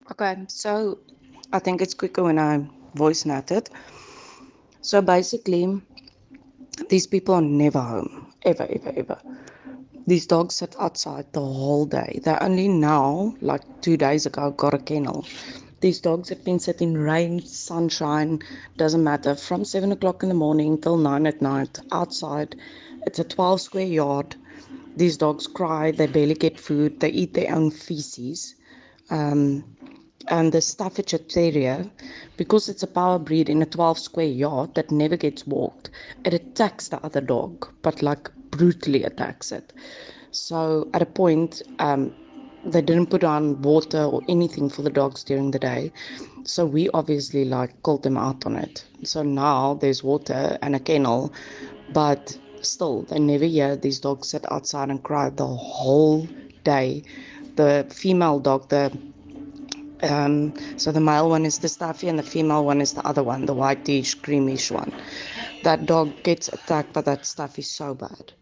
Okay, so I think it's quicker when I voice note it. So basically, these people are never home, ever, ever, ever. These dogs sit outside the whole day. They only now, like 2 days ago, got a kennel. These dogs have been sitting rain, sunshine, doesn't matter, from 7 o'clock in the morning till 9 at night outside. It's a 12 square yard. These dogs cry, they barely get food, they eat their own feces. Um, and the Staffordshire Terrier, because it's a power breed in a 12 square yard that never gets walked, it attacks the other dog, but like brutally attacks it. So at a point, they didn't put on water or anything for the dogs during the day. So we obviously like called them out on it. So now there's water and a kennel, but still, they never hear these dogs sit outside and cry the whole day. The female dog, so the male one is the Staffy and the female one is the other one, the whitish, creamish one. That dog gets attacked by that Staffy so bad.